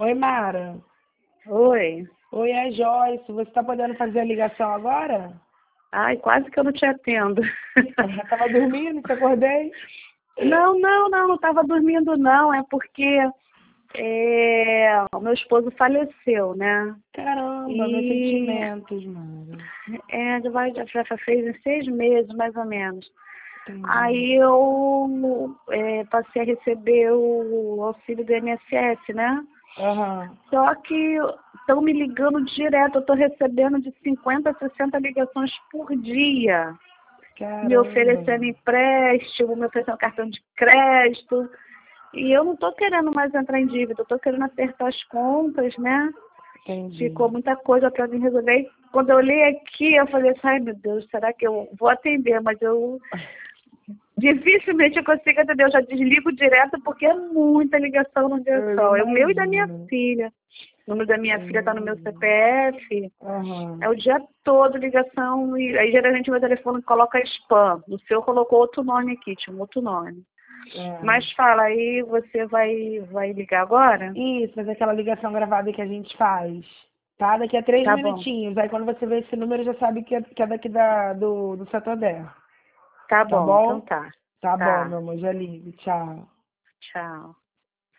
Oi, Mara. Oi. Oi, é a Joyce. Você está podendo fazer a ligação agora? Ai, quase que eu não te atendo. Tava dormindo, te acordei? Não estava dormindo não, é porque o meu esposo faleceu, né? Caramba, meus E sentimentos, Mara. já fez em 6 meses, mais ou menos. Entendi. Aí eu passei a receber o auxílio do INSS, né? Aham. Só que estão me ligando direto, eu estou recebendo de 50 a 60 ligações por dia, me Caramba. oferecendo empréstimo, me oferecendo cartão de crédito. E eu não estou querendo mais entrar em dívida, eu estou querendo acertar as contas, né? Ficou Entendi. muita coisa para mim resolver. E quando eu olhei aqui, eu falei assim, ai meu Deus, será que eu vou atender? Mas eu dificilmente eu consigo atender, eu já desligo direto porque é muita ligação num dia Eu só. É o meu e da minha imagino. filha. O número da minha Eu filha está no meu imagino. CPF. É Aham. o dia todo ligação. E aí geralmente meu telefone coloca spam. O seu colocou outro nome aqui, tinha um outro nome. É. Mas fala aí, você vai ligar agora? Isso, mas aquela ligação gravada que a gente faz. Tá? Daqui a 3 minutinhos. Aí quando você vê esse número, já sabe que é daqui do Santander. Tá Tá bom, então bom? tá. Tá bom, Tá. meu amor. Já ligo. Tchau. Tchau.